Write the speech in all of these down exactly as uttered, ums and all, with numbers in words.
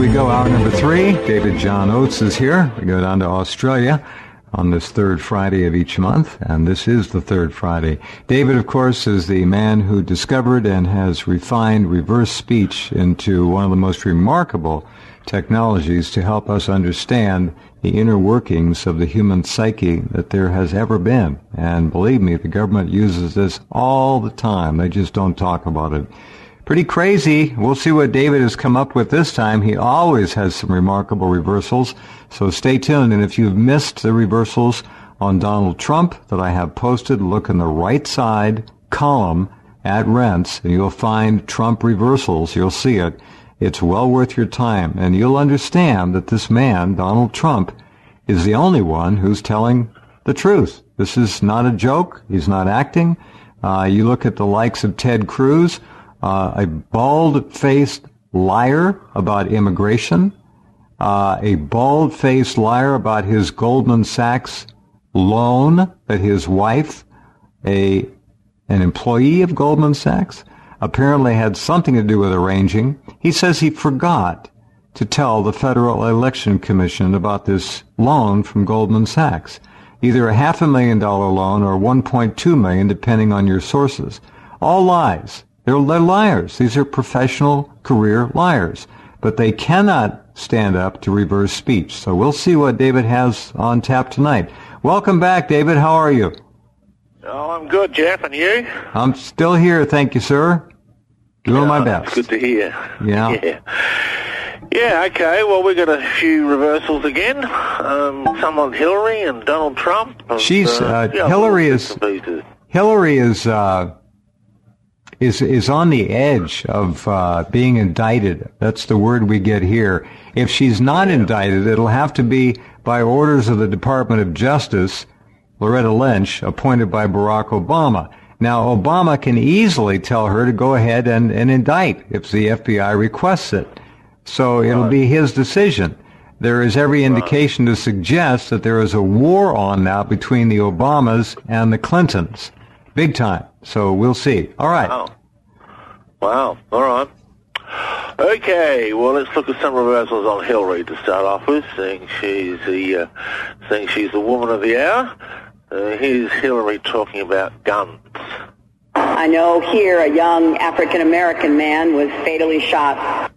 we go, hour number three. David John Oates is here. We go down to Australia on this third Friday of each month, and this is the third Friday. David, of course, is the man who discovered and has refined reverse speech into one of the most remarkable technologies to help us understand the inner workings of the human psyche that there has ever been. And believe me, the government uses this all the time. They just don't talk about it. Pretty crazy. We'll see what David has come up with this time. He always has some remarkable reversals, so stay tuned. And if you've missed the reversals on Donald Trump that I have posted, look in the right side column at Rents, and you'll find Trump reversals. You'll see it. It's well worth your time, and you'll understand that this man, Donald Trump, is the only one who's telling the truth. This is not a joke. He's not acting. Uh, you look at the likes of Ted Cruz, Uh, a bald-faced liar about immigration, uh, a bald-faced liar about his Goldman Sachs loan that his wife, a an employee of Goldman Sachs, apparently had something to do with arranging. He says he forgot to tell the Federal Election Commission about this loan from Goldman Sachs, either a half a million dollar loan or one point two million, depending on your sources. All lies. They're, they're liars. These are professional career liars. But they cannot stand up to reverse speech. So we'll see what David has on tap tonight. Welcome back, David. How are you? Oh, I'm good, Jeff. And you? I'm still here, thank you, sir. Doing oh, my best. That's good to hear. Yeah. Yeah. Yeah, okay. Well, we got a few reversals again. Um, some on Hillary and Donald Trump. And, She's, uh, uh, yeah, Hillary is, Hillary is, uh, is is on the edge of uh, being indicted. That's the word we get here. If she's not yeah. indicted, it'll have to be by orders of the Department of Justice, Loretta Lynch, appointed by Barack Obama. Now, Obama can easily tell her to go ahead and, and indict if the F B I requests it. So it'll right. be his decision. There is every indication right. to suggest that there is a war on now between the Obamas and the Clintons. Big time. So we'll see. All right. Wow. Wow. All right. Okay. Well, let's look at some reversals on Hillary to start off with, seeing she's the, uh, seeing she's the woman of the hour. Uh, here's Hillary talking about guns. I know here a young African-American man was fatally shot.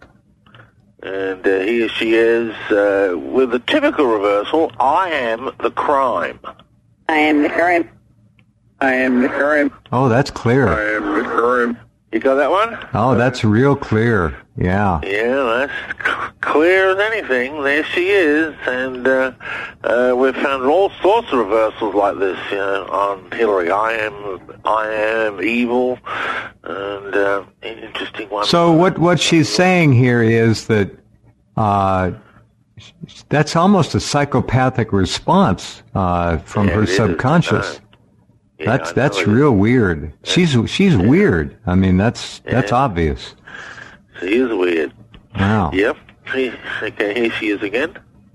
And uh, here she is uh, with the typical reversal, I am the crime. I am the crime. I am the crime. Oh, that's clear. I am the crime. You got that one? Oh, that's real clear. Yeah. Yeah, that's c- clear as anything. There she is. And uh, uh, we've found all sorts of reversals like this, you know, on Hillary. I am I am evil. And uh, an interesting one. So what, what she's saying here is that uh, that's almost a psychopathic response uh, from yeah, her subconscious. Uh, Yeah, that's that's real weird. She's she's yeah. weird. I mean, that's yeah. that's obvious. She is weird. Wow. Yep. Okay, here she is again.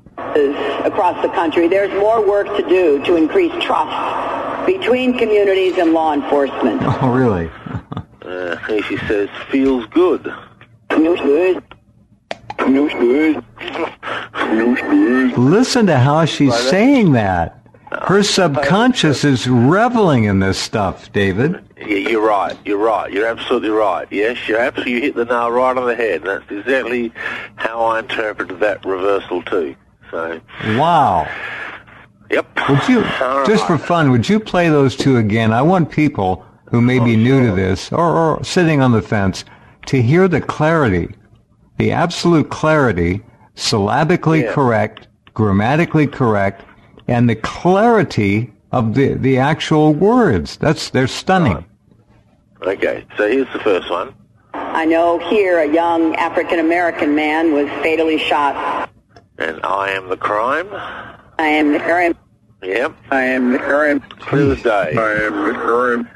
Across the country, there's more work to do to increase trust between communities and law enforcement. Oh, really? uh, here she says, feels good. Feels good. Feels good. Feels good. Listen to how she's Right saying that. Her subconscious is reveling in this stuff, David. Yeah, you're right. You're right. You're absolutely right. Yes, you're absolutely you hit the nail right on the head. That's exactly how I interpreted that reversal too. So. Wow. Yep. Would you, right. just for fun, would you play those two again? I want people who may be oh, new sure. to this or, or sitting on the fence to hear the clarity, the absolute clarity, syllabically yeah. correct, grammatically correct, and the clarity of the, the actual words. That's, they're stunning. Right. Okay, so here's the first one. I know here a young African-American man was fatally shot. And I am the crime. I am the crime. Yep. I am the crime. Clear as day. I am the crime.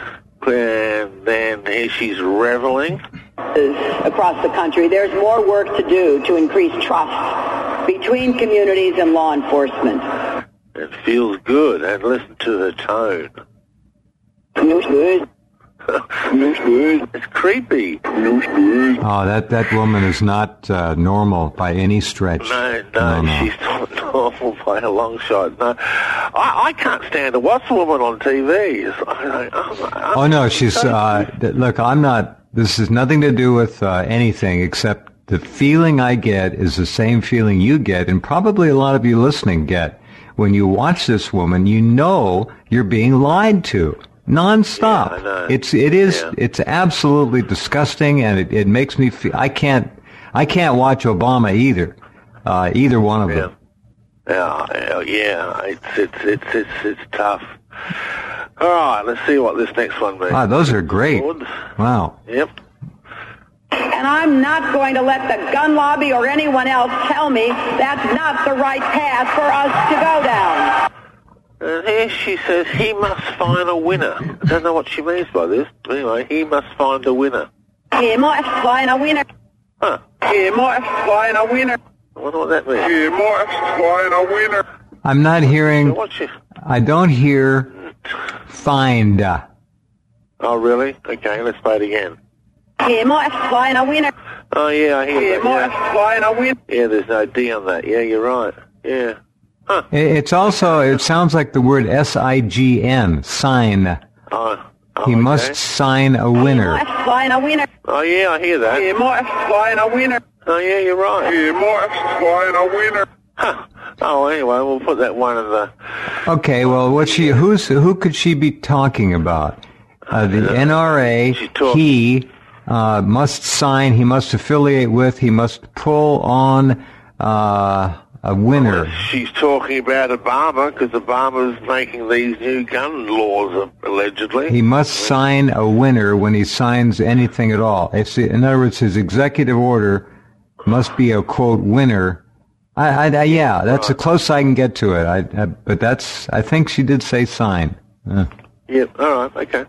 And then here she's reveling. Across the country, there's more work to do to increase trust between communities and law enforcement. It feels good, and listen to her tone. Feels good. It's creepy. Oh, that, that woman is not uh, normal by any stretch. No, no, no, no, she's not normal by a long shot. No, I, I can't stand to watch a woman on T V. It's, I, I, oh, no, she's, uh, look, I'm not, this has nothing to do with uh, anything except the feeling I get is the same feeling you get, and probably a lot of you listening get. When you watch this woman, you know you're being lied to. Non-stop. Yeah, I know. It's it is yeah. it's absolutely disgusting, and it, it makes me feel I can't I can't watch Obama either, uh, either one of yeah. them. Yeah, yeah, it's it's it's it's it's tough. All right, let's see what this next one means. Wow, those are great. Wow. Yep. And I'm not going to let the gun lobby or anyone else tell me that's not the right path for us to go down. And here she says he must find a winner. I don't know what she means by this. Anyway, he must find a winner. He must find a winner. Huh. He must find a winner. I wonder what that means. He must find a winner. I'm not hearing. So what she... I don't hear find. Oh, really? Okay, let's play it again. He must find a winner. Oh, yeah, I hear He that. must Yeah. find a winner. yeah, there's no D on that. Yeah, you're right. Yeah. Huh. It's also it sounds like the word S I G N sign. Oh, oh, He okay. must sign a He winner. must find a winner. Oh, yeah, I hear that. He must find a winner. Oh, yeah, you're right. He must find a winner. Huh. Oh, anyway, we'll put that one in the... Okay, well, what she who's who could she be talking about? Uh, the N R A. She's talk- He uh, must sign. He must affiliate with. He must pull on uh, a winner. She's talking about Obama, because Obama's making these new gun laws, allegedly. He must sign a winner when he signs anything at all. It's, in other words, his executive order must be a, quote, winner. I, I, I yeah, that's the closest I can get to it. I, I, but that's, I think she did say sign. Uh. Yep, all right, okay.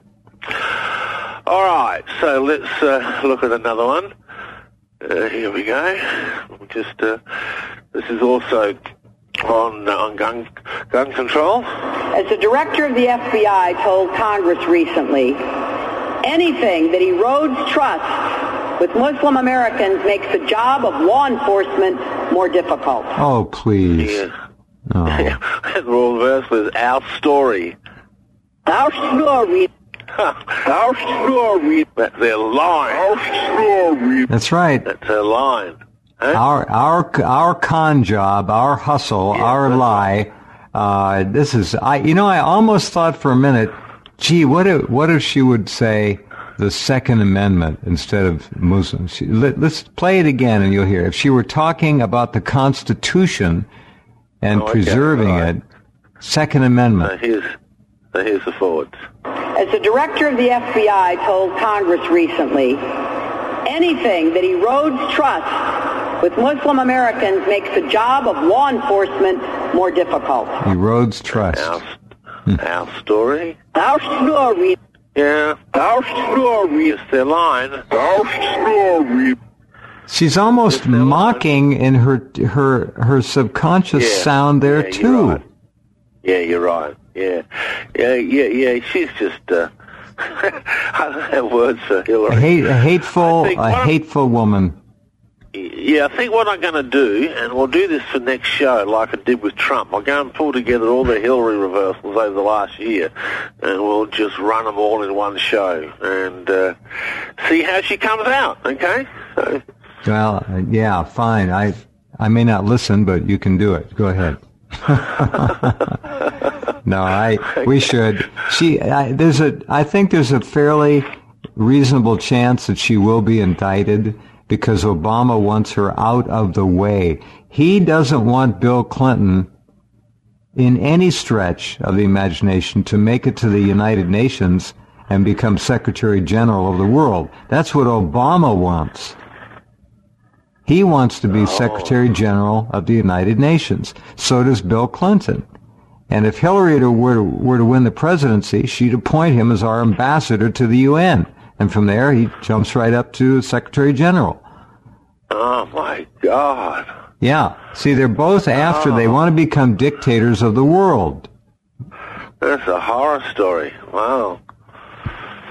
All right, so let's uh, look at another one. Uh, here we go. Just, uh, this is also on, uh, on gun, gun control. As the director of the F B I told Congress recently, anything that erodes trust with Muslim Americans makes the job of law enforcement more difficult. Oh, please. Yeah. Oh. And the all verse was our story. Our story. Our story. That's their line. Our story. That's right. That's their line. Huh? Our our our con job, our hustle, Yeah, our that's lie. Uh, this is I. You know, I almost thought for a minute, gee, what if what if she would say the Second Amendment instead of Muslims? She, let, let's play it again, and you'll hear. If she were talking about the Constitution and Oh, okay, preserving right. it, Second So Amendment. here's, so here's the forwards. As the director of the F B I told Congress recently, anything that erodes trust with Muslim Americans makes the job of law enforcement more difficult. Erodes trust. Our, our story. Our story. Yeah. Our story is their line. Our story. She's almost It's their line. mocking in her her her subconscious Yeah. sound there Yeah, you're too. right. Yeah, you're right. Yeah. Yeah, yeah, yeah. She's just, uh, I don't have words for A, Hillary. hate, a hateful, I think a one- hateful woman. Yeah, I think what I'm going to do, and we'll do this for next show like I did with Trump, I'll go and pull together all the Hillary reversals over the last year, and we'll just run them all in one show, and uh, see how she comes out, okay? So, Well, uh, yeah, fine. I I may not listen, but you can do it. Go ahead. No, I we should. She I, there's a I think there's a fairly reasonable chance that she will be indicted because Obama wants her out of the way. He doesn't want Bill Clinton in any stretch of the imagination to make it to the United Nations and become Secretary General of the world. That's what Obama wants. He wants to be Secretary General of the United Nations. So does Bill Clinton. And if Hillary were to, were to win the presidency, she'd appoint him as our ambassador to the U N. And from there, he jumps right up to Secretary General. oh, my God. Yeah. See, they're both after, they want to become dictators of the world. That's a horror story. Wow.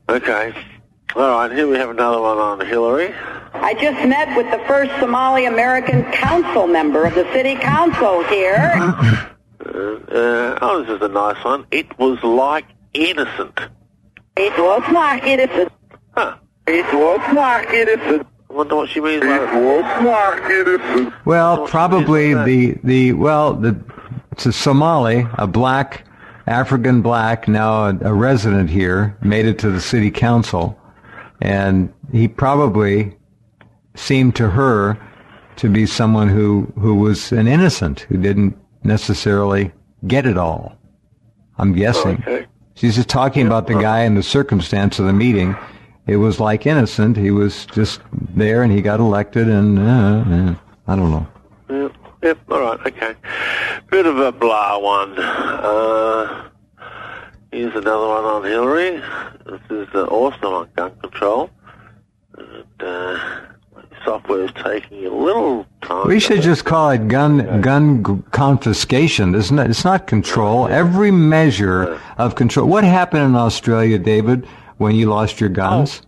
Okay. All right, here we have another one on Hillary. I just met with the first Somali American council member of the city council here. Uh, uh, oh, this is a nice one. It was like innocent. It was like innocent. Huh. It was like innocent. I wonder what she means by It that. was like innocent. Well, probably the, the, well, the, it's a Somali, a black, African black, now a, a resident here, made it to the city council. And he probably seemed to her to be someone who, who was an innocent, who didn't necessarily get it all. I'm guessing. Okay. She's just talking Yeah. about the guy and the circumstance of the meeting. It was like innocent. He was just there and he got elected and, uh, uh, I don't know. Yep, yep, all right, okay. Bit of a blah one. Uh, here's another one on Hillary. This is uh, also on gun control. And, uh, software is taking a little time. We should just call it gun gun g- confiscation. It's not, it's not control. Every measure of control. What happened in Australia, David, when you lost your guns?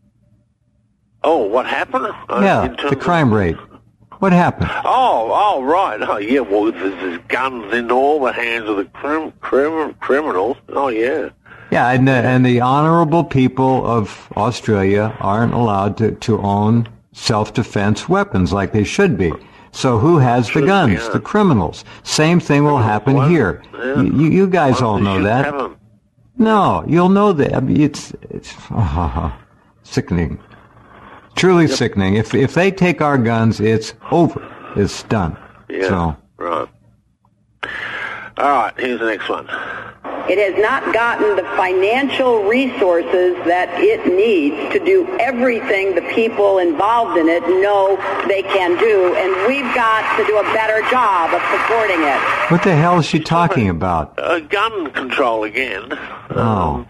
Oh, what happened? Uh, Yeah, in terms the crime of- rate. What happened? Oh, oh, right. Oh, yeah, well, there's, there's guns in all the hands of the crim, crim, criminals. Oh, yeah. Yeah, and the, and the honorable people of Australia aren't allowed to, to own self-defense weapons like they should be. So who has the Should be, guns? yeah. The criminals. Same thing will happen Why- here. yeah. You, you you guys Why all they know shouldn't that. have 'em? No, you'll know that. I mean, it's it's oh, sickening. Truly sickening. If if they take our guns, it's over. It's done. Yeah, So right. All right, here's the next one. It has not gotten the financial resources that it needs to do everything the people involved in it know they can do, and we've got to do a better job of supporting it. what the hell is she talking about? Uh, gun control again. Oh. Um,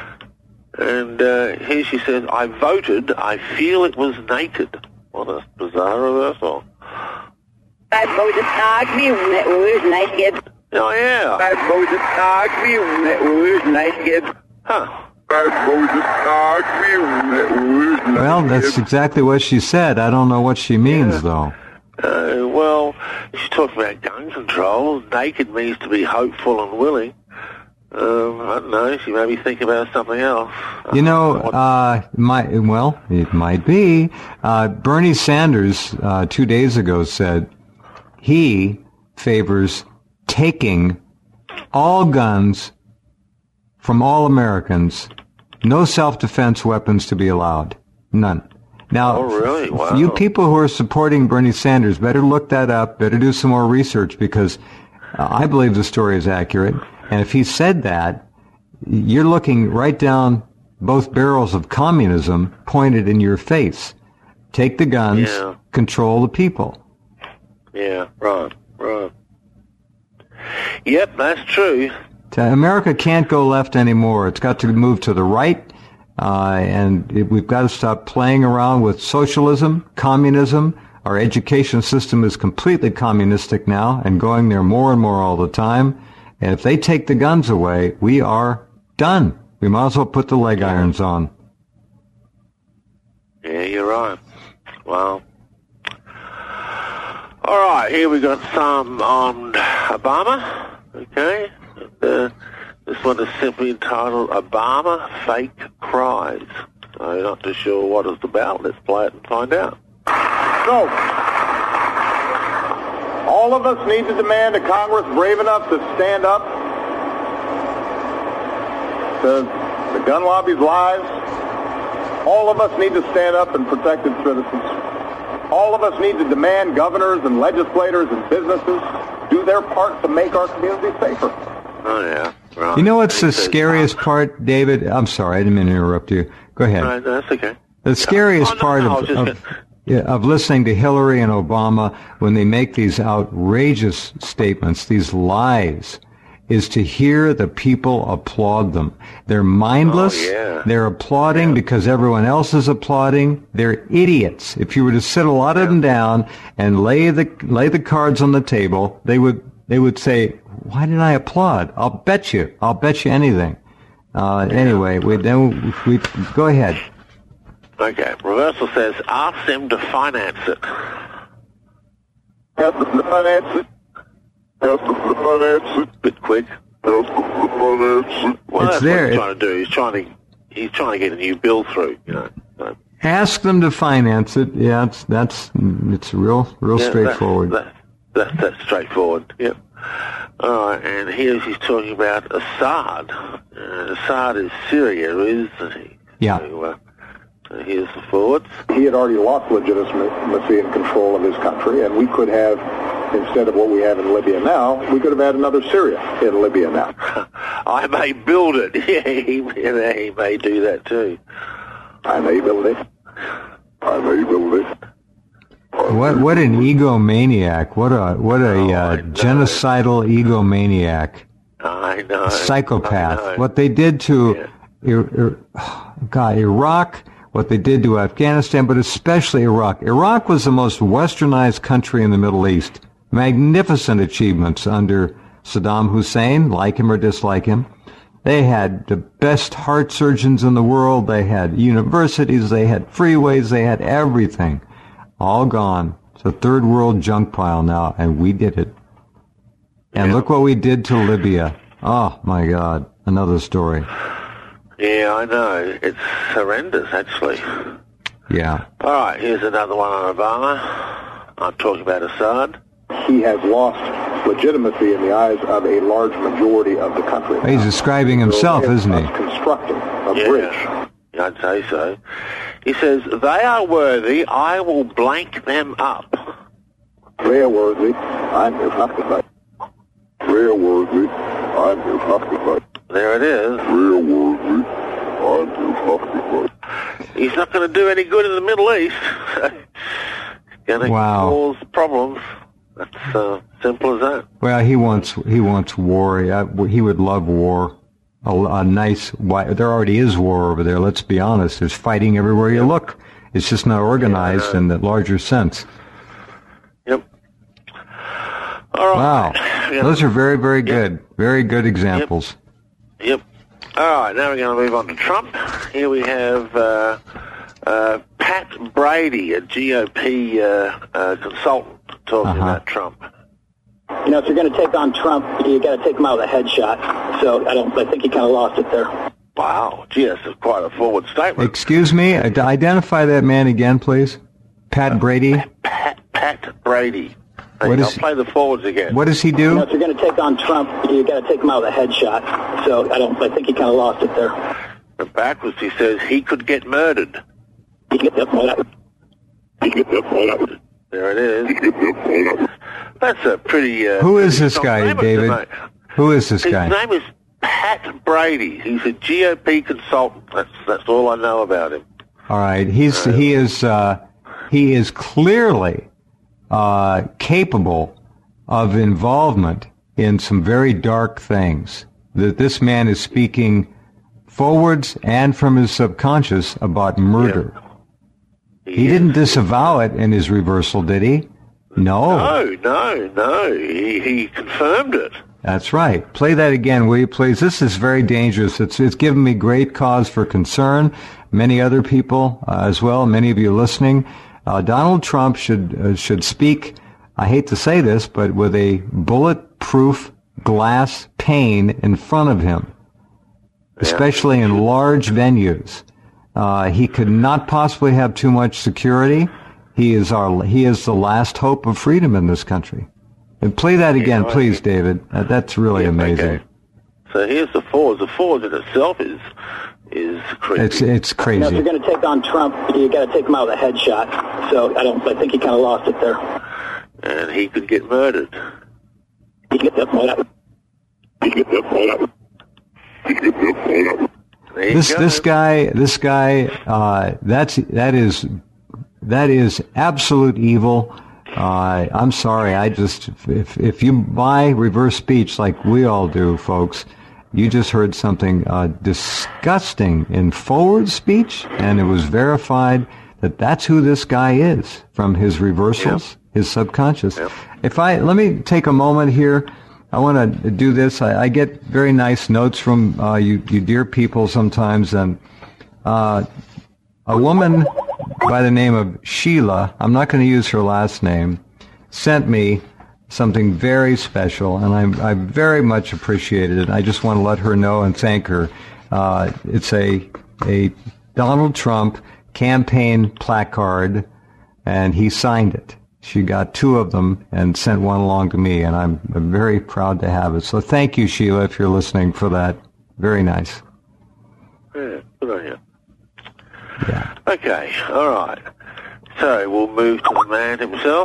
and uh, here she says, I voted, I feel it was naked. What a bizarre reversal. I voted not me when it was naked. Oh, yeah. I voted not me when it was naked. Huh. I voted not me when it was naked. Well, that's exactly what she said. I don't know what she means, though. Uh, well, she talked about gun control. Naked means to be hopeful and willing. Um, I don't know. She may be thinking about something else. You know, uh, my, well, it might be. Uh, Bernie Sanders, uh, two days ago said he favors taking all guns from all Americans, no self-defense weapons to be allowed. None. Now, Oh, really? Wow. you people who are supporting Bernie Sanders better look that up, better do some more research, because uh, I believe the story is accurate. And if he said that, you're looking right down both barrels of communism pointed in your face. Take the guns, Yeah. control the people. Yeah, right, right. Yep, that's true. America can't go left anymore. It's got to move to the right, uh, and it, we've got to stop playing around with socialism, communism. Our education system is completely communistic now and going there more and more all the time. And if they take the guns away, we are done. We might as well put the leg irons on. Yeah, you're right. Well, all right, here we got some on Obama. Okay, uh, this one is simply entitled "Obama Fake Cries." So you're not too sure what it's about. Let's play it and find out. So, all of us need to demand a Congress brave enough to stand up to the gun lobby's lies. All of us need to stand up and protect its citizens. All of us need to demand governors and legislators and businesses do their part to make our communities safer. Oh yeah, right. You know what's the He says, scariest part, David? I'm sorry, I didn't mean to interrupt you. Go ahead. No, no, that's okay. The scariest Oh, no, part no, I of, was just of, yeah, of listening to Hillary and Obama when they make these outrageous statements, these lies, is to hear the people applaud them. They're mindless. Oh, yeah. They're applauding Yeah. because everyone else is applauding. They're idiots. If you were to sit a lot of them down and lay the lay the cards on the table, they would they would say, "Why did I applaud? I'll bet you. I'll bet you anything." Uh, anyway, we then we go ahead. Okay, Reversal says, ask them to finance it. Ask them to finance it. Ask them to finance it. Bit quick. Ask them to finance it. Well, It's that's there. what he's trying to do. He's trying to, he's trying to get a new bill through, you know. So, Ask them to finance it. Yeah, it's that's it's real real yeah, straightforward. That's, that's, that's, that's straightforward, yep. All right, and here he's talking about Assad. Uh, Assad is Syria, isn't he? Yeah. So, uh, so here's the forwards. He had already lost legitimacy and control of his country, and we could have, instead of what we have in Libya now, we could have had another Syria in Libya now. I may build it. Yeah, he, yeah, he may do that too. I may build it. I may build it. What what an egomaniac! What a what a Oh, uh, I know. genocidal egomaniac, I know. psychopath. I know. What they did to, Yeah. Ir- Ir- God, Iraq. What they did to Afghanistan, but especially Iraq. Iraq was the most westernized country in the Middle East. Magnificent achievements under Saddam Hussein, like him or dislike him. They had the best heart surgeons in the world. They had universities. They had freeways. They had everything. All gone. It's a third world junk pile now, and we did it. And Yeah. look what we did to Libya. Oh, my God. Another story. Yeah, I know. It's horrendous, actually. Yeah. All right, here's another one on Obama. I'm talking about Assad. He has lost legitimacy in the eyes of a large majority of the country. He's describing himself, So isn't he? us constructing a Yeah, bridge. I'd say so. He says, they are worthy. I will blank them up. They are worthy. I'm your Huckleberry. They are worthy. I'm your Huckleberry. There it is. They are worthy. I'm your Huckleberry. He's not going to do any good in the Middle East. Going to Wow. cause problems. That's uh, simple as that. Well, he wants he wants war. Yeah, he would love war. A, a nice. Why, there already is war over there. Let's be honest. There's fighting everywhere you look. It's just not organized Yeah. in the larger sense. Yep. All right. Wow, Yeah. those are very very good. Very good examples. Yep. All right, now we're going to move on to Trump. Here we have uh, uh, Pat Brady, a G O P uh, uh, consultant, talking Uh-huh. about Trump. You know, if you're going to take on Trump, you got to take him out with a headshot. So I don't. I think he kind of lost it there. Wow, gee, that's a- quite a forward statement. Excuse me. Id- Identify that man again, please. Pat Brady. Pat, Pat Brady. Hey, What is- I'll play the forwards again. What does he You know, do? if you're going to take on Trump, you got to take him out with a headshot. So I don't. I think he kind of lost it there. And backwards, he says he could get murdered. There it is. That's a pretty... Uh, Who is pretty this strong guy, statement to David? make. Who is this His guy? name is Pat Brady. He's a G O P consultant. That's that's all I know about him. All right, he's he is uh, he is clearly uh, capable of involvement in some very dark things. That this man is speaking forwards and from his subconscious about murder. He is- didn't disavow it in his reversal, did he? No. No, no, no. He, he confirmed it. That's right. Play that again, will you please? This is very dangerous. It's it's given me great cause for concern. Many other people uh, as well. Many of you listening. Uh, Donald Trump should uh, should speak. I hate to say this, but with a bulletproof glass pane in front of him, especially in large venues. Uh, he could not possibly have too much security. He is our he is the last hope of freedom in this country. And play that again, Yeah, please, David. Uh, that's really Yeah, amazing. okay. So here's the forwards. The forwards in itself is is creepy. It's it's You know, crazy. if you're going to take on Trump, you got to take him out with a headshot. So I don't. I think he kind of lost it there. And he could get murdered. There This you go. this guy this guy uh, that's that is that is absolute evil. Uh, I'm sorry. I just if if you buy reverse speech like we all do, folks, you just heard something uh, disgusting in forward speech, and it was verified that that's who this guy is from his reversals, his subconscious. Yep. If I let me take a moment here. I want to do this. I, I get very nice notes from uh, you, you dear people sometimes, and uh, a woman by the name of Sheila, I'm not going to use her last name, sent me something very special, and I, I very much appreciated it. I just want to let her know and thank her. Uh, it's a a Donald Trump campaign placard, and he signed it. She got two of them and sent one along to me, and I'm very proud to have it. So thank you, Sheila, if you're listening, for that. Very nice. Yeah, good on you. Yeah. Okay, all right. So we'll move to the man himself.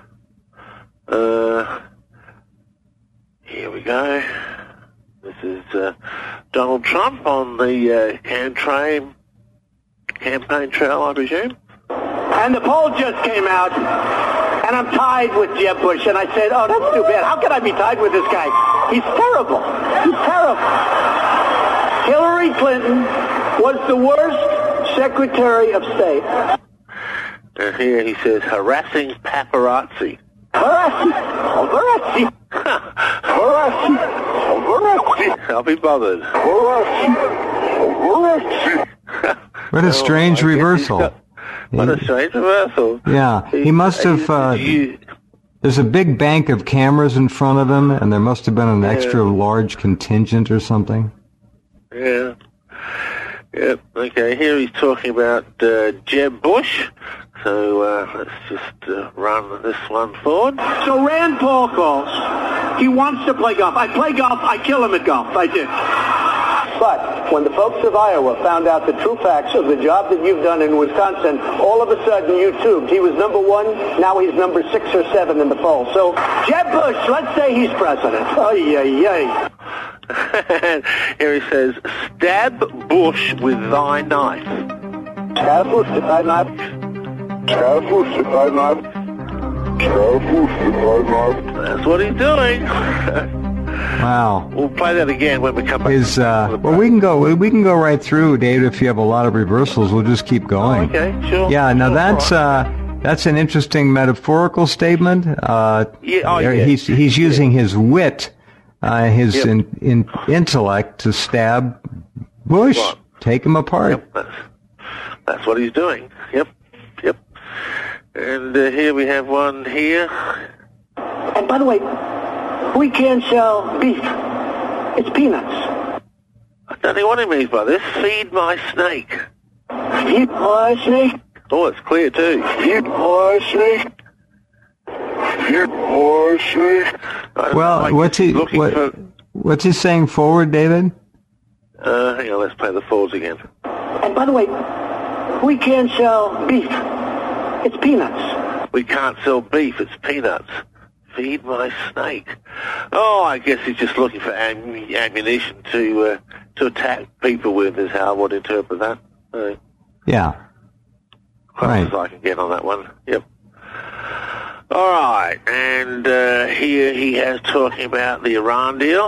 Uh, here we go. This is uh, Donald Trump on the uh, campaign campaign trail, I presume. And the poll just came out, and I'm tied with Jeb Bush. And I said, oh, that's too bad. How can I be tied with this guy? He's terrible. He's terrible. Hillary Clinton was the worst Secretary of State. And here he says, harassing paparazzi. Harassing. Harassing. Harassing. Harassing. I'll be bothered. Harassing. Harassing. What a strange oh, reversal. What a strange reversal. Yeah, he must have, uh, there's a big bank of cameras in front of him, and there must have been an extra large contingent or something. Yeah. Yep, okay, here he's talking about uh, Jeb Bush. So uh, let's just uh, run this one forward. So Rand Paul calls. He wants to play golf. I play golf. I kill him at golf. I do. But when the folks of Iowa found out the true facts of the job that you've done in Wisconsin, all of a sudden you tubed. He was number one. Now he's number six or seven in the poll. So Jeb Bush, let's say he's president. Ay, ay, ay. Here he says, stab Bush with thy knife. Stab Bush with thy knife. Stab Bush with thy knife. Stab Bush with thy knife. That's what he's doing. Wow. We'll play that again when we come back. His, uh, well, we can go. We can go right through, Dave. If you have a lot of reversals, we'll just keep going. Oh, okay, sure. Yeah. Now sure, that's right. uh, that's an interesting metaphorical statement. Uh, yeah. Oh, yeah. He's he's using yeah. his wit, uh, his yep. in, in intellect to stab Bush, right. take him apart. Yep. That's, that's what he's doing. Yep. Yep. And uh, here we have one here. And by the way, we can't sell beef. It's peanuts. I don't know what he means by this. Feed my snake. Feed my snake? Oh, it's clear too. Feed my snake. Feed my snake. Well, what's he what, for... what's he saying forward, David? Uh, hang on, let's play the forwards again. And by the way, we can't sell beef. It's peanuts. We can't sell beef. It's peanuts. Feed my snake. Oh, I guess he's just looking for am- ammunition to uh, to attack people with, is how I would interpret that. Uh, yeah. Close Right. as I can get on that one. Yep. All right, and uh, here he has talking about the Iran deal.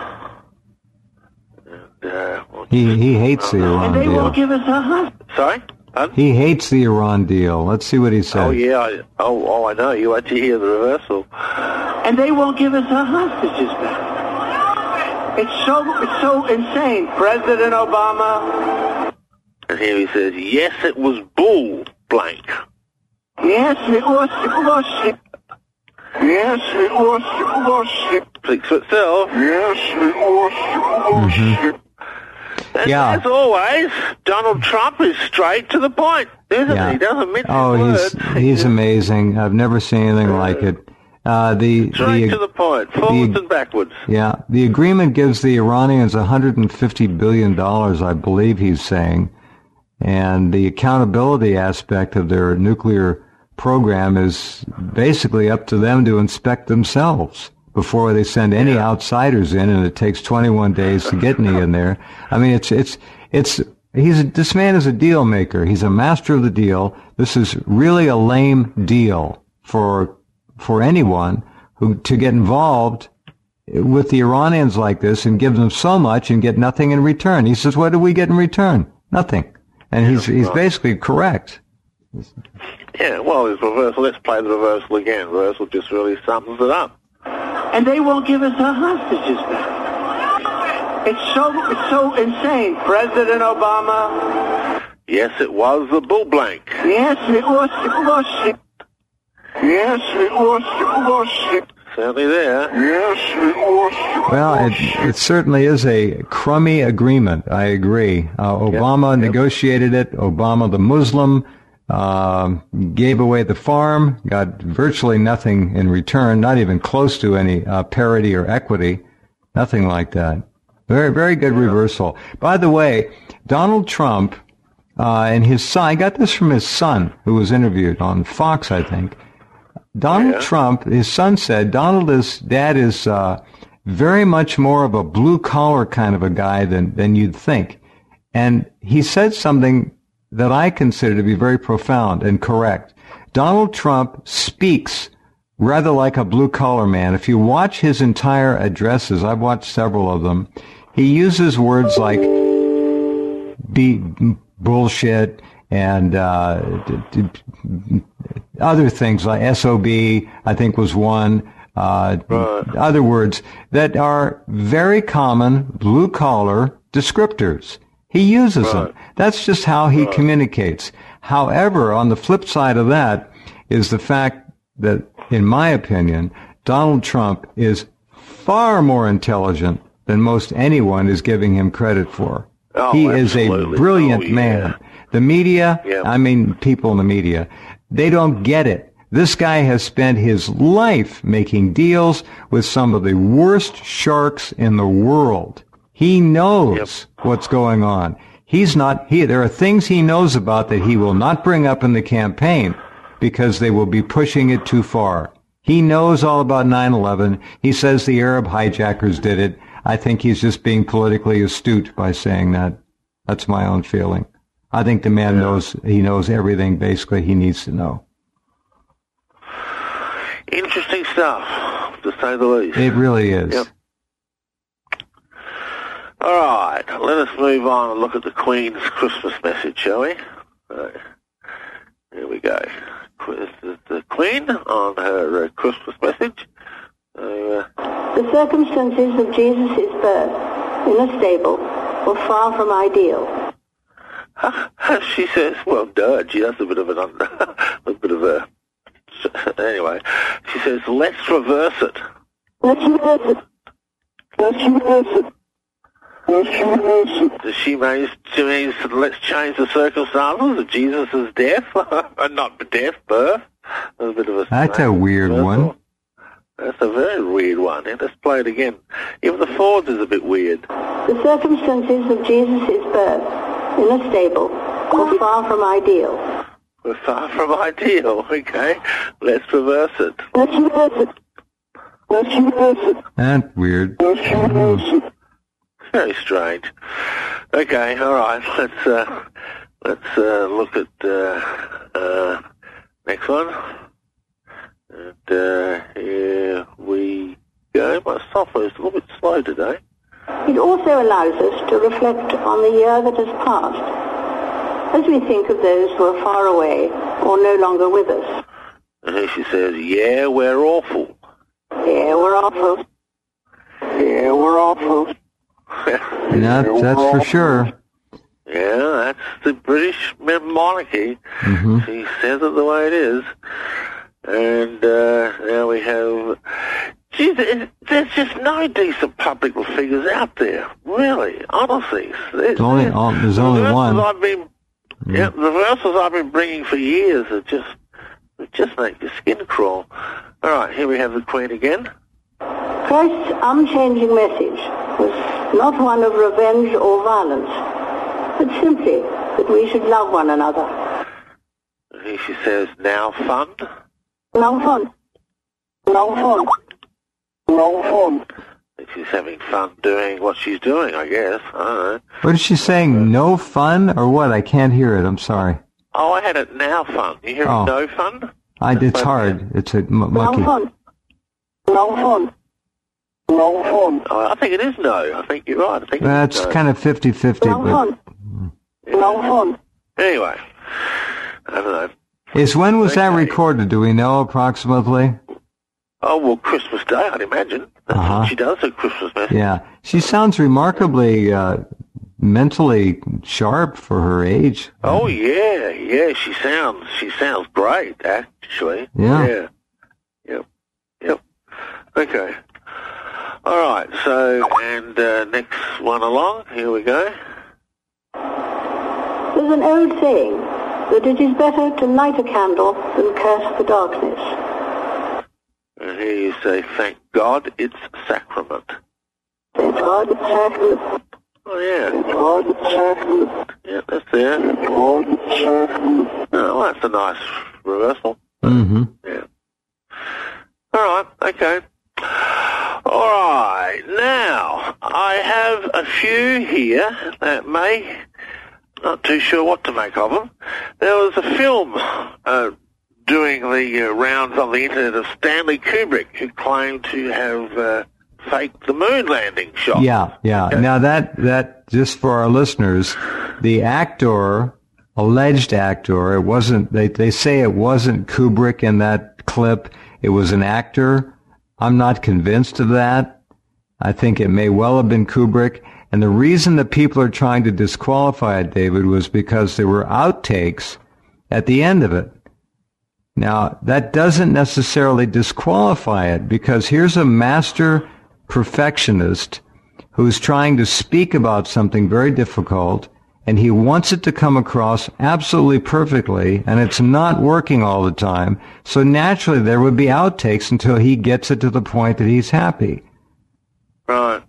And, uh, we'll He he hates the Iran And they deal. won't give us a hunt. Sorry? Pardon? He hates the Iran deal. Let's see what he says. Oh, yeah. I, oh, oh, I know. You wait to hear the reversal. And they won't give us our hostages back. It's so, it's so insane. President Obama. And here he says, yes, it was bull blank. Yes, it was, it was. Yes, it was, it was. Speaks for itself. Yes, it was, it was. Mm-hmm. And Yeah. as always, Donald Trump is straight to the point, isn't Yeah. he? He doesn't mince Oh, his he's words. he's amazing. I've never seen anything like it. Uh, the Straight the to the point, forwards the- and backwards. yeah, the agreement gives the Iranians one hundred fifty billion dollars, I believe he's saying, and the accountability aspect of their nuclear program is basically up to them to inspect themselves before they send any outsiders in, and it takes twenty-one days to get any in there. I mean, it's it's it's he's a, this man is a deal maker. He's a master of the deal. This is really a lame deal for for anyone who to get involved with the Iranians like this and give them so much and get nothing in return. He says, "What do we get in return? Nothing." And he's he's basically correct. Yeah, well, it's reversal. Let's play the reversal again. Reversal just really sums it up. and they won't give us our hostages back. It's so, it's so insane. President Obama. Yes, it was the bull blank. Yes, it was, it was. Yes, it was, it was. Certainly there. Yes, it was. Well, it, it certainly is a crummy agreement. I agree. Uh, Obama yep. negotiated it. Obama, the Muslim, uh, gave away the farm, got virtually nothing in return, not even close to any uh, parity or equity, nothing like that. Very, very good reversal. By the way, Donald Trump uh, and his son, I got this from his son, who was interviewed on Fox, I think. Donald yeah. Trump, his son said, Donald is, dad is uh, very much more of a blue-collar kind of a guy than, than you'd think. And he said something that I consider to be very profound and correct. Donald Trump speaks rather like a blue-collar man. If you watch his entire addresses, I've watched several of them, he uses words like be bullshit and uh, d- d- other things like S O B, I think was one, uh, right. other words that are very common blue-collar descriptors. He uses right. them. That's just how he right. communicates. However, on the flip side of that is the fact that, in my opinion, Donald Trump is far more intelligent than most anyone is giving him credit for. Oh, he is a absolutely. brilliant oh, yeah. man. The media, yeah. I mean people in the media, they don't get it. This guy has spent his life making deals with some of the worst sharks in the world. He knows yep. what's going on. He's not, he, there are things he knows about that he will not bring up in the campaign because they will be pushing it too far. He knows all about nine eleven. He says the Arab hijackers did it. I think he's just being politically astute by saying that. That's my own feeling. I think the man yeah. knows, he knows everything basically he needs to know. Interesting stuff, to say the least. It really is. Yep. All right, let us move on and look at the Queen's Christmas message, shall we? Right. Here we go. This is the Queen on her uh, Christmas message. Uh, the circumstances of Jesus' birth in a stable were far from ideal. She says, well, duh, gee, that's a bit of an under, a bit of a, anyway, she says, let's reverse it. Let's reverse it. Let's reverse it. Let's reverse it. Does she mean, she means let's change the circumstances of Jesus' death? Not death, birth. That's a bit of a... That's a weird reversal. one. That's a very weird one. Yeah, let's play it again. Even the Fords is a bit weird. The circumstances of Jesus' birth in a stable were far from ideal. We're far from ideal. Okay, let's reverse it. Let's reverse it. Let's reverse it. That's weird. Let's reverse it. Very strange. Okay, all right. Let's uh, let's uh, look at uh, uh, next one. And uh, here we go. My software's a little bit slow today. It also allows us to reflect on the year that has passed, as we think of those who are far away or no longer with us. And here she says, yeah, we're awful. Yeah, we're awful. Yeah, we're awful. That, that's for sure. Yeah, that's the British monarchy. Mm-hmm. She says it the way it is. And uh, now we have... Geez, there's just no decent public figures out there, really, honestly. There's, only, all, there's the only one. I've been, mm. Yeah, the verses I've been bringing for years are just, it just make your skin crawl. All right, here we have the Queen again. Christ's unchanging message was not one of revenge or violence, but simply that we should love one another. And here she says, now fun. Now fun. Now fun. Now fun. She's having fun doing what she's doing, I guess. I don't know. What is she saying? No fun or what? I can't hear it. I'm sorry. Oh, I had it now fun. You hear oh. it no fun? I, it's hard. It's a m- monkey. Now fun. Now fun. Now fun. Oh, I think it is no. I think you're right. I think That's it's no. kind of fifty-fifty. Now but fun. Now fun. Anyway, I don't know. Is when was that Okay. recorded? Do we know approximately? Oh, well, Christmas Day, I'd imagine. That's Uh-huh. what she does, her Christmas message. Yeah. She sounds remarkably uh, mentally sharp for her age. Oh, yeah, yeah, she sounds, she sounds great, actually. Yeah. Yeah. Yep. Yep. Okay. All right, so, and uh, next one along, here we go. There's an old saying that it is better to light a candle than curse the darkness. And here you say, thank God it's sacrament. Thank God it's sacrament. Oh, yeah. Thank God it's sacrament. Yeah, that's there. Thank God it's sacrament. Oh, that's a nice reversal. Mm-hmm. Yeah. All right, okay. All right, now, I have a few here that may, not too sure what to make of them. There was a film uh, doing the uh, rounds on the internet of Stanley Kubrick, who claimed to have uh, faked the moon landing shot. Yeah, yeah. Okay. Now that, that, just for our listeners, the actor, alleged actor, it wasn't, they, they say it wasn't Kubrick in that clip, it was an actor. I'm not convinced of that. I think it may well have been Kubrick. And the reason that people are trying to disqualify it, David, was because there were outtakes at the end of it. Now, that doesn't necessarily disqualify it, because here's a master perfectionist who's trying to speak about something very difficult, and he wants it to come across absolutely perfectly, and it's not working all the time. So naturally, there would be outtakes until he gets it to the point that he's happy. Right.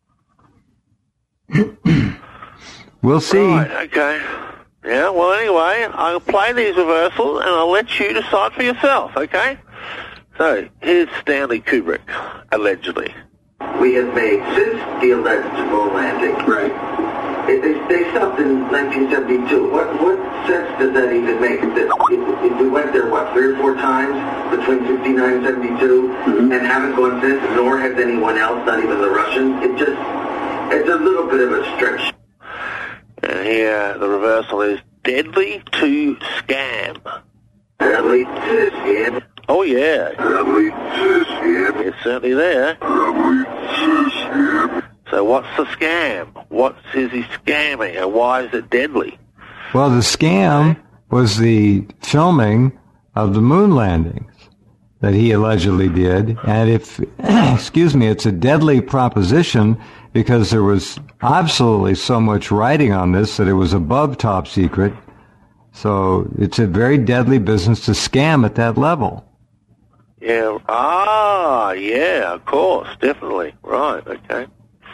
We'll see. Right, okay. Yeah, well, anyway, I'll play these reversals, and I'll let you decide for yourself, okay? So, here's Stanley Kubrick, allegedly. We have made, since the alleged moon landing, Right. It, they, they stopped in nineteen seventy-two. What what sense does that even make? That if, if we went there, what, three or four times between fifty-nine and seventy-two, mm-hmm. and haven't gone since, nor has anyone else, not even the Russians, it just, it's a little bit of a stretch. And here, the reversal is deadly to scam. Deadly to scam? Oh, yeah. Deadly to scam? It's certainly there. Deadly to scam? So what's the scam? What is he scamming, and why is it deadly? Well, the scam was the filming of the moon landings that he allegedly did. And if, excuse me, it's a deadly proposition because there was absolutely so much writing on this that it was above top secret. So it's a very deadly business to scam at that level. Yeah. Ah, yeah, of course, definitely. Right, okay.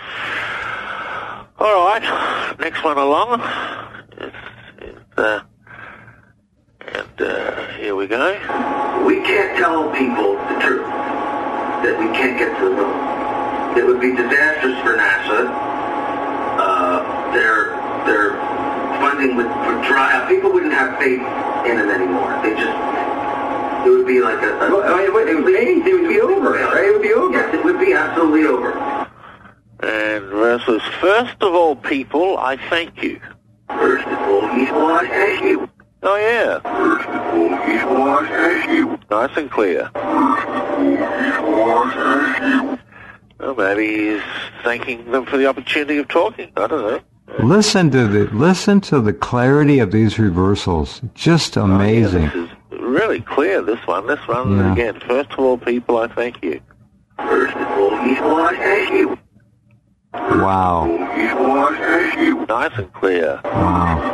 All right, next one along. It's, it's, uh, and uh, here we go. We can't tell people the truth, that we can't get to the moon. It would be disastrous for NASA. Uh, their their funding would, would dry up. People wouldn't have faith in them anymore. They just, it would be like a... a well, it would, it would, it would be over, right? It would be over. Yes, it would be absolutely over. And versus, first of all, people, I thank you. First of all, people, I thank you. Oh, yeah. First of all, people, I thank you. Nice and clear. First of all, people, I thank you. Well, maybe he's thanking them for the opportunity of talking. I don't know. Listen to the listen to the clarity of these reversals. Just amazing. Oh, yeah, this is really clear, this one. Let's run Yeah. it again. First of all, people, I thank you. First of all, people, I thank you. Wow. Nice and clear. Wow.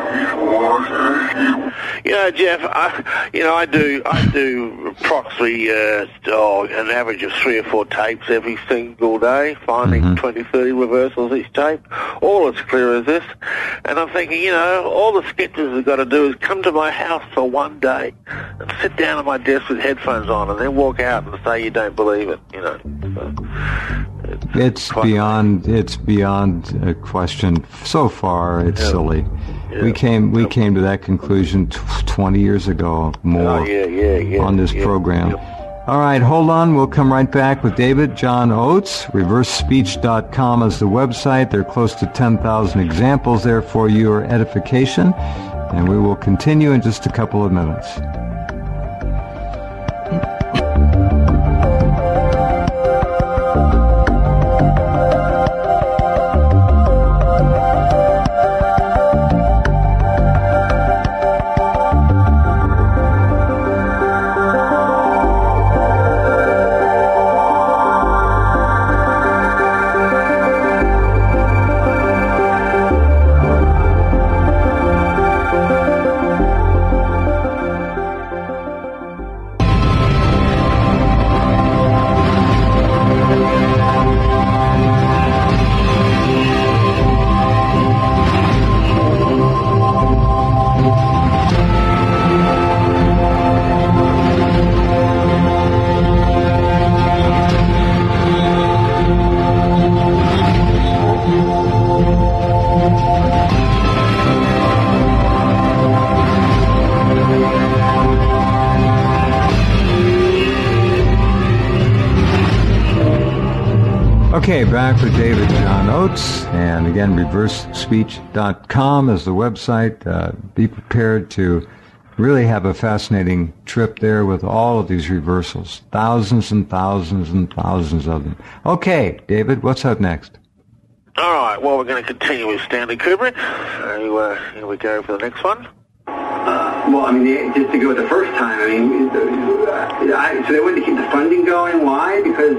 You know, Jeff, I, you know, I do, I do approximately uh, oh, an average of three or four tapes every single day, finding Mm-hmm. twenty, thirty reversals each tape, all as clear as this. And I'm thinking, you know, all the sketches have got to do is come to my house for one day and sit down at my desk with headphones on and then walk out and say you don't believe it, you know. So, It's beyond. It's beyond a question. So far, it's Yeah. silly. Yeah. We came. We Yeah. came to that conclusion t- twenty years ago, more Oh, yeah, yeah, yeah. on this yeah, program. yeah. All right, hold on. We'll come right back with David John Oates. reverse speech dot com is the website. There are close to ten thousand examples there for your edification, and we will continue in just a couple of minutes. Okay, back with David John Oates, and again, reverse speech dot com is the website. Uh, be prepared to really have a fascinating trip there with all of these reversals. Thousands and thousands and thousands of them. Okay, David, what's up next? All right, well, we're going to continue with Stanley Kubrick. So, uh, here we go for the next one. Uh, well, I mean, just to go with the first time, I mean, uh, I, so they wanted to keep the funding going. Why? Because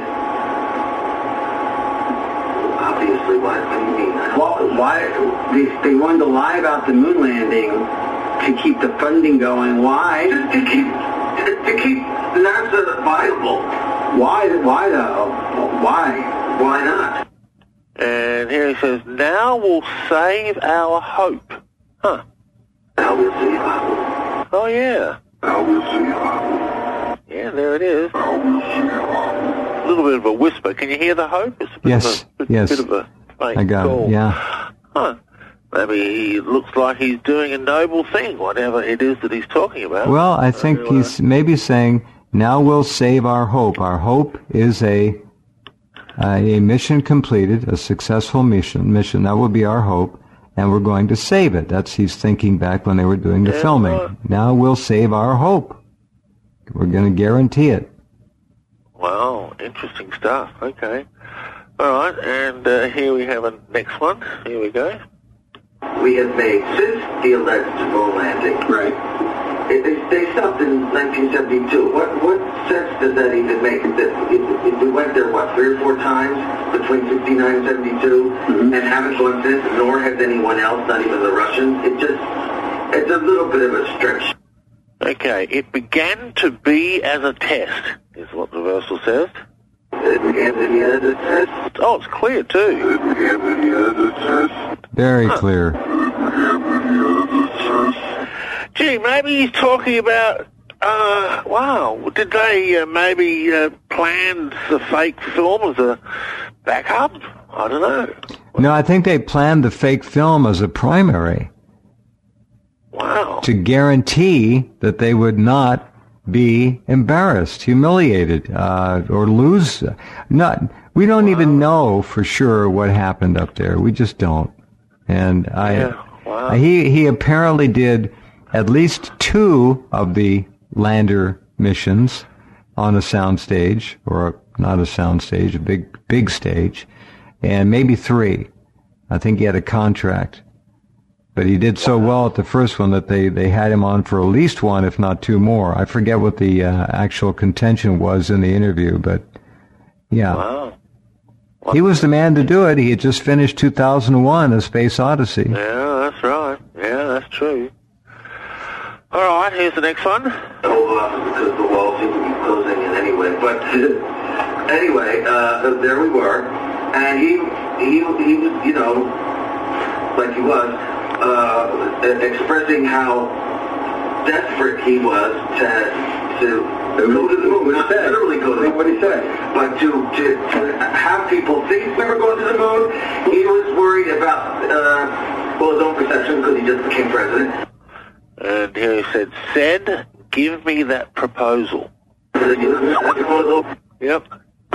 obviously, what, what do you mean? Well, why they, they wanted to lie about the moon landing to keep the funding going. Why? Just to keep to, to keep NASA viable. Why? Why though? Why? Why not? And here he says, now we'll save our hope. Huh. Now we'll see how. Oh, yeah. Now we'll see how. Yeah, there it is. Now we'll see how. A little bit of a whisper. Can you hear the hope? It's a bit Yes, of a, bit, yes. bit of a faint I got call. it, yeah. Huh. Maybe he looks like he's doing a noble thing, whatever it is that he's talking about. Well, I think so, uh, he's maybe saying, now we'll save our hope. Our hope is a uh, a mission completed, a successful mission. Mission that will be our hope, and we're going to save it. That's he's thinking back when they were doing the Yeah, filming. right. Now we'll save our hope. We're going to guarantee it. Wow, interesting stuff. Okay. All right, and uh, here we have a next one. Here we go. We have made since the alleged moon landing. Right. It, they, they stopped in nineteen seventy-two. What what sense does that even make? That if, if we went there, what, three or four times between fifty-nine and seventy-two, mm-hmm. and haven't gone since, nor has anyone else, not even the Russians? It just, it's a little bit of a stretch. Okay, it began to be as a test, is what the reversal says. It began to be as a test. Oh, it's clear, too. It began to be as a test. Very Huh. clear. Gee, maybe he's talking about, uh, wow, did they uh, maybe uh, plan the fake film as a backup? I don't know. No, I think they planned the fake film as a primary Wow. to guarantee that they would not be embarrassed, humiliated, uh, or lose. Not, we don't wow. even know for sure what happened up there. We just don't. And I, yeah. wow. he he apparently did at least two of the lander missions on a sound stage, or not a sound stage, a big big stage, and maybe three. I think he had a contract. But he did so well at the first one that they, they had him on for at least one, if not two more. I forget what the uh, actual contention was in the interview, but yeah. Wow. He was the man to do it. He had just finished two thousand one, A Space Odyssey. Yeah, that's right. Yeah, that's true. All right, here's the next one. The whole office, because the walls seem to be closing in anyway. But anyway, uh, there we were. And he, he, he was, you know, like he was, Uh, expressing how desperate he was to to go to the moon. Not literally go to the moon. What did he say? But to, to, to have people think we were going to the moon. He was worried about, uh, well, his own perception because he just became president. And here he said, said, give me that proposal. Yep.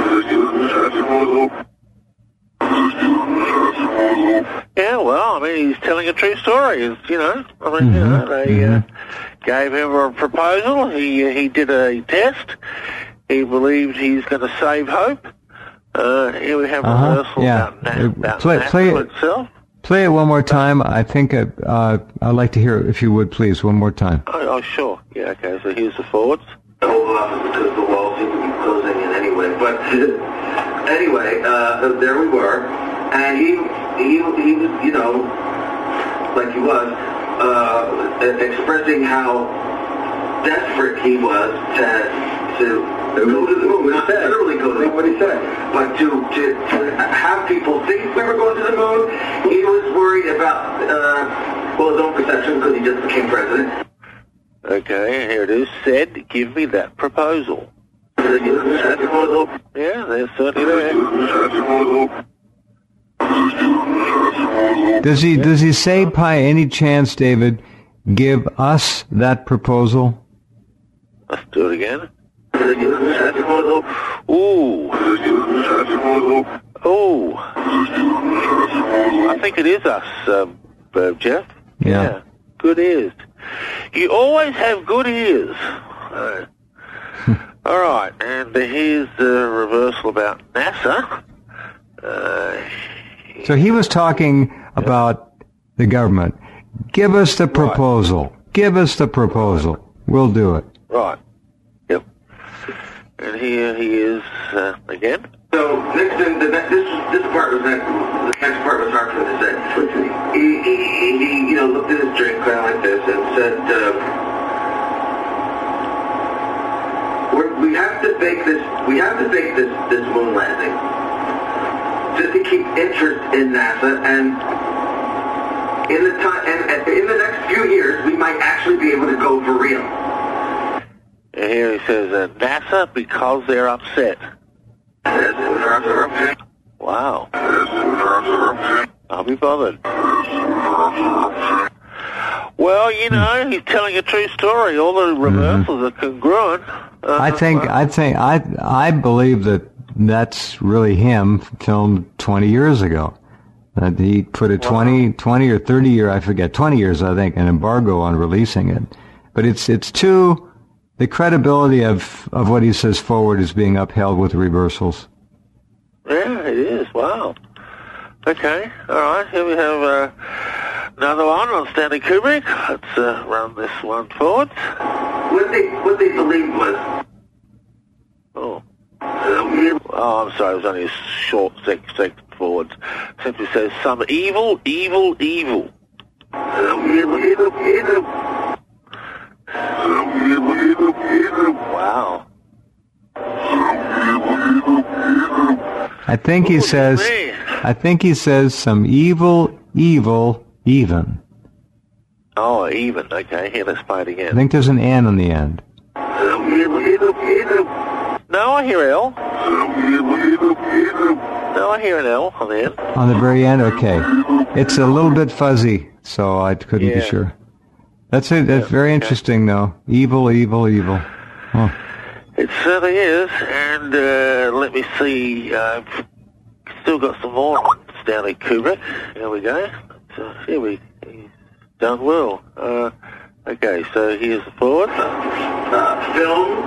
Yeah, well, I mean, he's telling a true story. It's, you know, I mean, mm-hmm. you know, they mm-hmm. uh, gave him a proposal. He uh, he did a test. He believed he's going to save hope. Uh, here we have a uh-huh. rehearsal yeah. about, na- about play, NASA play it, itself. Play it one more time. I think uh, uh, I'd like to hear it, if you would, please, one more time. Oh, oh, sure. Yeah, okay, so here's the forwards. The whole office, because the walls seem to be closing in anyway. But anyway, uh, there we were. And he, he, he was, you know, like he was, uh, expressing how desperate he was to, to go to the moon. Not literally go to the moon. What did he say? But to, to, to have people think we were going to the moon. He was worried about, uh, well, his own perception because he just became president. Okay, here it is. Said, give me that proposal. Yeah, they're certainly there. Does he does he say by any chance, David, give us that proposal? Let's do it again. Ooh. Oh, I think it is us, um, uh, Jeff. Yeah. yeah. Good ears. You always have good ears. Uh, all right, and here's the reversal about NASA. Uh, so he was talking about the government. Give us the proposal. Right. Give us the proposal. We'll do it. Right. Yep. And here he is uh, again. So Nixon, the next, this this part was next, the next part was hard for him to say. He, he, he you know looked at his drink kind of like this and said, uh, We're, "We have to fake this. We have to fake this this moon landing just to keep interest in NASA, and in the time and, and in the next few years, we might actually be able to go for real." And here he says, uh, "NASA because they're upset." Wow. I'll be bothered. Well, you know, he's telling a true story. All the reversals mm-hmm. are congruent. Uh, I think, I think, I, I believe that that's really him filmed twenty years ago. That he put a twenty, twenty or thirty year, I forget, twenty years, I think, an embargo on releasing it. But it's, it's too, the credibility of, of what he says forward is being upheld with reversals. Yeah, it is. Wow. Okay. All right. Here we have uh, another one on Stanley Kubrick. Let's uh, run this one forward. What they what they believed was. Oh. Oh, I'm sorry. It was only a short sec- second forward. Simply says some evil, evil, evil. Wow. I think he says, I think he says some evil, evil, even. Oh, even. Okay, here, let's play it again. I think there's an N on the end. No, I hear L. No, I hear an L on the end. On the very end? Okay. It's a little bit fuzzy, so I couldn't yeah. be sure. That's it. That's yeah, very okay. interesting, though. Evil, evil, evil. Oh. It certainly is, and uh, let me see, uh, still got some more on Stanley Kubrick. Here we go. So here we, he's done well. Uh, okay, so here's the forward. Uh, film,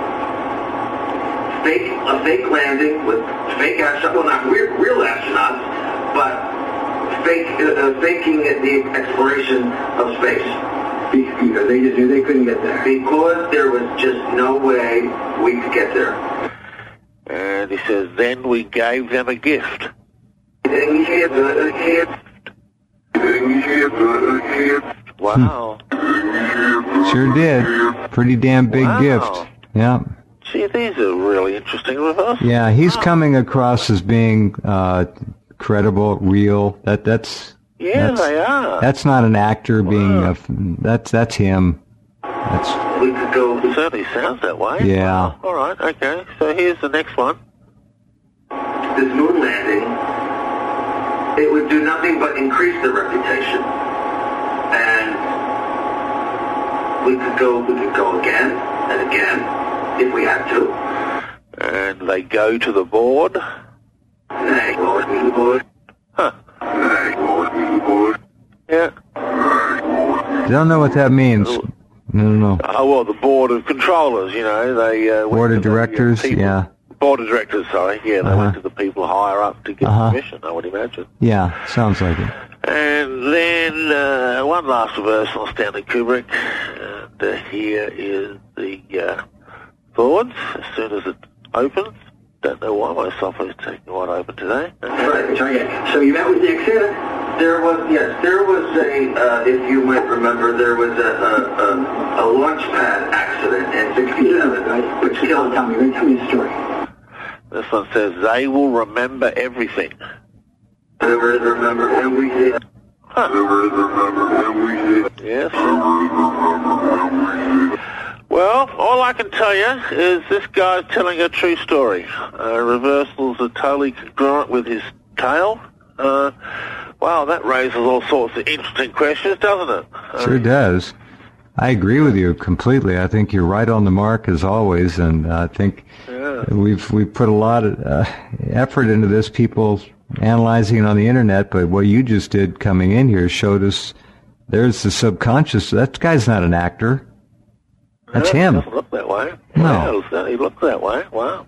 fake, a fake landing with fake astronauts, well not real, real astronauts, but fake, uh, faking the exploration of space. Because they just knew they couldn't get there. Because there was just no way we could get there. And he says, then we gave them a gift. Then we gave them a gift. Then we gave them a gift. Wow. Sure did. Pretty damn big wow. gift. Yeah. Gee, these are really interesting reversals. Yeah, he's wow. coming across as being uh, credible, real. That that's. Yeah, that's, they are. That's not an actor wow. being a. That's that's him. That's. We could go. It certainly sounds that way. Yeah. Wow. All right. Okay. So here's the next one. This moon landing, it would do nothing but increase the reputation, and we could go. We could go again and again if we had to. And they go to the board. They go to the board. Huh. Yeah. Don't know what that means. No, no, no. Oh, well, the board of controllers, you know, they... Uh, board of directors, the, uh, people, yeah. Board of directors, sorry, yeah, they uh-huh. went to the people higher up to get uh-huh. permission, I would imagine. Yeah, sounds like it. And then uh, one last reversal on Stanley Kubrick, and uh, here is the uh, forwards, as soon as it opens. Don't know why my software's taking one open today. Right, so, yeah. So you met with Nixon? There was, yes, there was a, uh, if you might remember, there was a, a, a, a launch pad accident in sixty-seven, right, which killed him. Tell me, tell me the story. This one says, they will remember everything. Never remember, and we did. Huh. Never remember, and we did. Yes. Well, all I can tell you is this guy's telling a true story. Uh, reversals are totally congruent with his tale. Uh, wow, that raises all sorts of interesting questions, doesn't it? Sure does. I agree with you completely. I think you're right on the mark as always, and I think yeah. yeah. We've we've put a lot of uh, effort into this, people analyzing it on the internet, but what you just did coming in here showed us there's the subconscious. That guy's not an actor. That's yeah, him. He doesn't look that way. No. Yeah, he looks that way. Wow.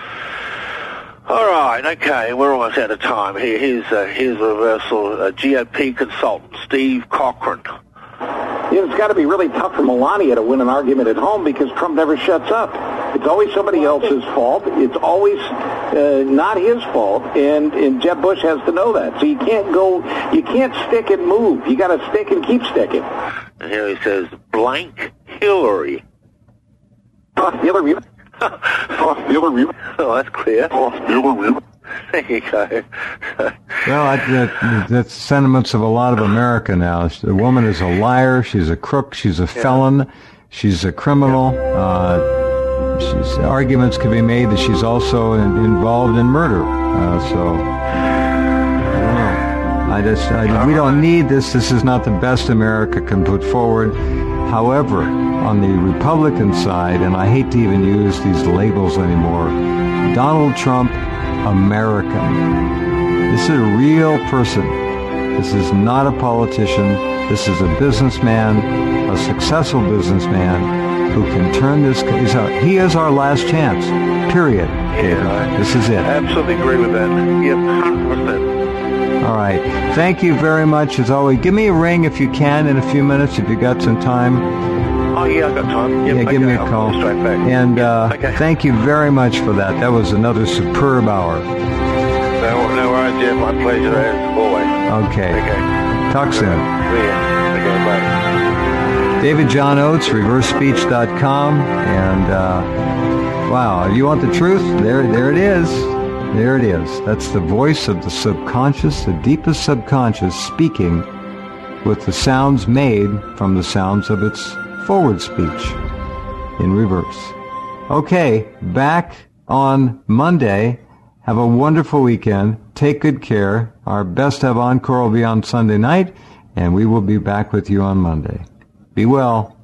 All right, okay, we're almost out of time. Here, here's, uh, here's a reversal. Uh, G O P consultant Steve Cochran. You know, it's got to be really tough for Melania to win an argument at home because Trump never shuts up. It's always somebody else's fault. It's always uh, not his fault, and, and Jeb Bush has to know that. So you can't go, you can't stick and move. You got to stick and keep sticking. And here he says, blank Hillary. Uh, Hillary. uh, Hillary. Oh, that's clear. Uh, Hillary. There you go. Well, I, that, that's sentiments of a lot of America now. The woman is a liar. She's a crook. She's a felon. She's a criminal. Uh, she's, arguments can be made that she's also in, involved in murder. Uh, so, I don't know. I just, I, we don't need this. This is not the best America can put forward. However, on the Republican side, and I hate to even use these labels anymore, Donald Trump, American. This is a real person. This is not a politician. This is a businessman, a successful businessman who can turn this. He's our, he is our last chance. Period. Yeah, this is it. I absolutely agree with that. Yep, one hundred percent. All right. Thank you very much, as always. Give me a ring if you can in a few minutes, if you got some time. Oh, yeah, I've got time. Yep, yeah, give okay, me a call. I'll straight back. And uh, okay. Thank you very much for that. That was another superb hour. No, no worries, Jeff. My pleasure, as always. Okay. Okay. Talk soon. Yeah. Okay, bye. David John Oates, reverse speech dot com. And, uh, wow, you want the truth? There, there it is. There it is. That's the voice of the subconscious, the deepest subconscious, speaking with the sounds made from the sounds of its forward speech in reverse. Okay, back on Monday. Have a wonderful weekend. Take good care. Our Best Of Encore will be on Sunday night, and we will be back with you on Monday. Be well.